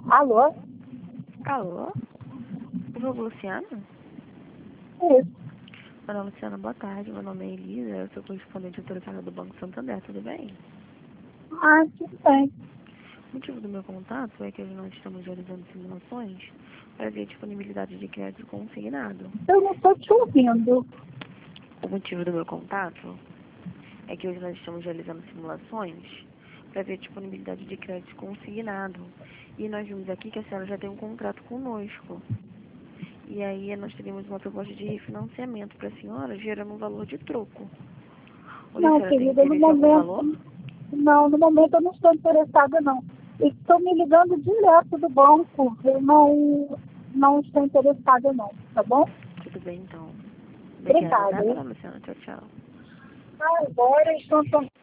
Alô? Alô? O jogo Luciano? Isso. Meu nome é Luciana, boa tarde. Meu nome é Elisa, eu sou correspondente autorizada do Banco Santander, tudo bem? Ah, tudo bem. O motivo do meu contato é que hoje nós estamos realizando simulações para ver a disponibilidade de crédito consignado. Eu não estou te ouvindo. O motivo do meu contato é que hoje nós estamos realizando simulações para ver a disponibilidade de crédito consignado. E nós vimos aqui que a senhora já tem um contrato conosco. E aí nós teríamos uma proposta de refinanciamento para a senhora, gerando um valor de troco. Hoje a Não, senhora tem querida, no interesse em algum valor? momento. Não, no momento eu não estou interessada, não. Estou me ligando direto do banco. Eu não estou interessada, não. Tá bom? Tudo bem, então. Obrigada, tá, Obrigada. dona Luciana? Tchau, tchau. Agora estou